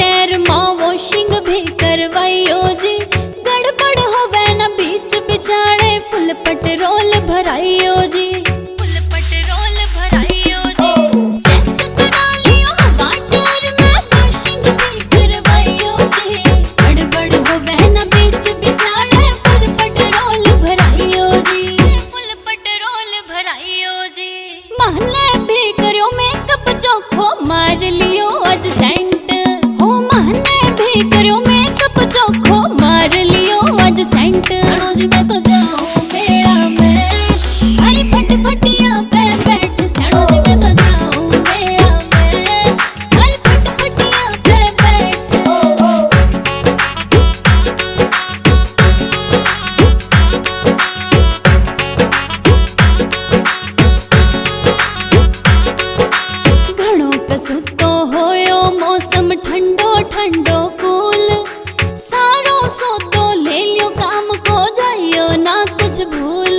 Water माँ washing भी करवाइयो जी। गड़बड़ होवे न बीच बिचाड़े फुल पेट्रोल भराइयो जी। फुल पेट्रोल भराइयो जी। चेक करा लियो वाटर में वॉशिंग भी करवाइयो जी। गड़बड़ होवे न बीच बिचाड़े फुल पेट्रोल भराइयो जी। फुल पेट्रोल भराइयो जी। महले भी करो मेकअप चोखो मार लियो आज सेंट हो। महने भी करो मेकअप चोखो मार लियो आज सेंट। सनो जी मैं तो जाऊं मेला में हरी फटफटिया पे बैठ। सनो जी मैं तो जाऊं मेला में हरी फटफटिया पे बैठ। घणो कसुतो होयो मौसम ठंडो ठंडो कूल। सारो सोतो ले लियो काम को जाइयो ना कुछ भूल।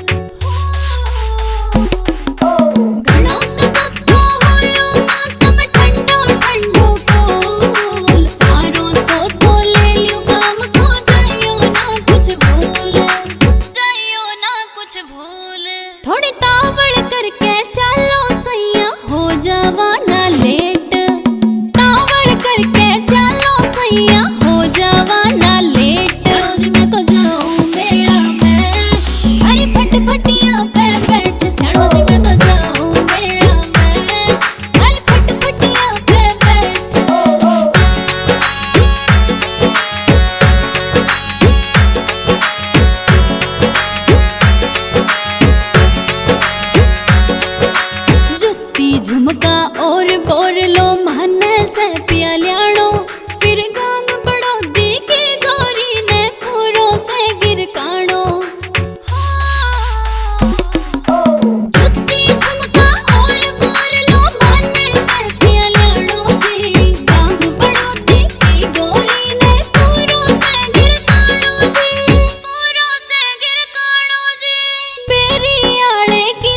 घणो कसुतो होयो मौसम ठंडो ठंडो कूल। सारो सोतो ले लियो काम को जाइयो ना कुछ भूल। जाइयो ना कुछ भूल। थोड़ी तावड़ करके चलो सैया हो जावा ना लेट। तावड़ करके चलो सैया हो जावा ना लेट। सनो जी मैं तो जाऊं मेला में हरी फटफटिया पे बैठ। सनो जी मैं तो जाऊं मेला में हरी फटफटिया पे बैठ। जुत्ती झुमका और बोर लो महने से पिया ल्याणो। फिर गाम बड़ो दी की गोरी ने पूरो से गिर काणो। जुत्ती झुमका और बोर लो महने से पिया ल्याणो जी। गाम बड़ो दी की गोरी ने पूरो से गिर काणो जी। पूरो से गिर काणो जी। बेरी आड़े की